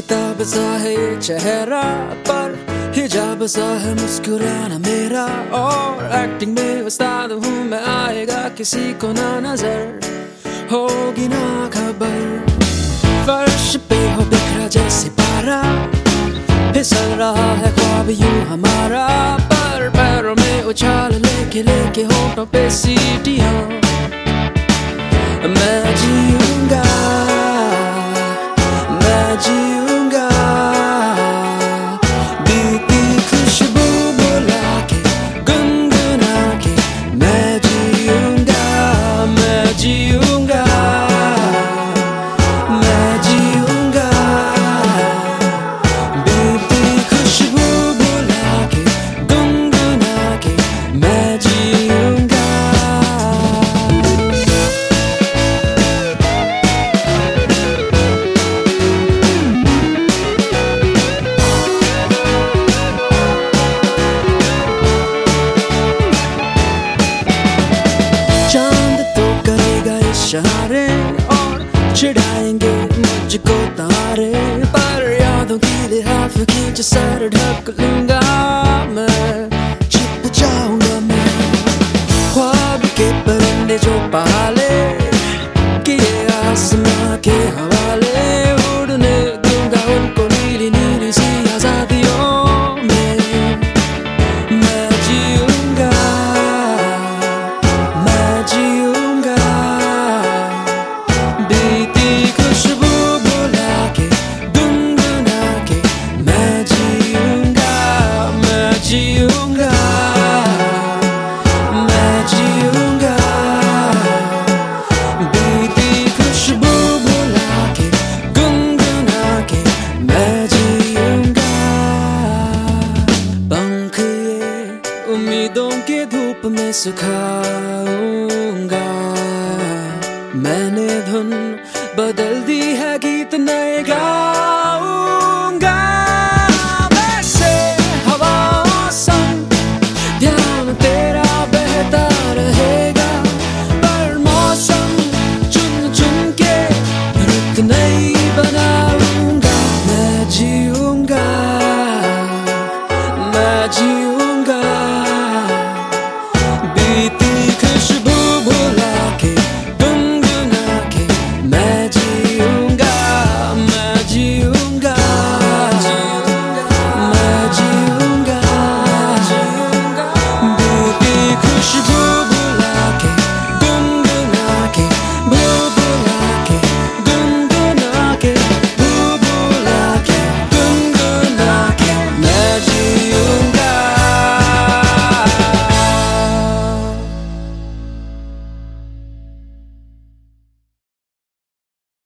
किताब सा है ये चेहरा, पर हिजाब सा है मुस्कुराना मेरा। और एक्टिंग में उस्ताद हूँ मैं, आएगा किसी को ना नजर, होगी ना खबर। फर्श पे हो बिखरा जैसे पारा, फिसल रहा है ख्वाब यूं हमारा। पर पैरों में उछाल लेके लेके होठों पे सीटियां मैं जीऊंगा, मैं जीऊंगा। बीती खुशबू बुला के गुनगुना के मैं जीऊंगा, मैं जीऊंगा, मैं जीऊंगा। बीती खुशबू बुला के गुनगुना के मैं जीऊंगा। चांद तो करेगा इशारे और चिढ़ाएंगे मुझको तारे, पर यादों की लिहाफ खींच सर ढक लूंगा मैं, छिप जाऊंगा मैं। ख्वाब के परिंदे जो पाले किए आसमां के हवाले, उड़ने दूंगा उनको नीली नीली सी आजादियों में मैं जीऊंगा, मैं जीऊंगा। बीती खुशबू बुला के गुनगुना के मैं जीऊंगा, मैं जीऊंगा, मैं जीऊंगा। बीती खुशबू बुला के गुनगुना के मैं जीऊंगा। पंख ये उम्मीदों के धूप में सुखाऊंगा, मैंने धुन बदल दी है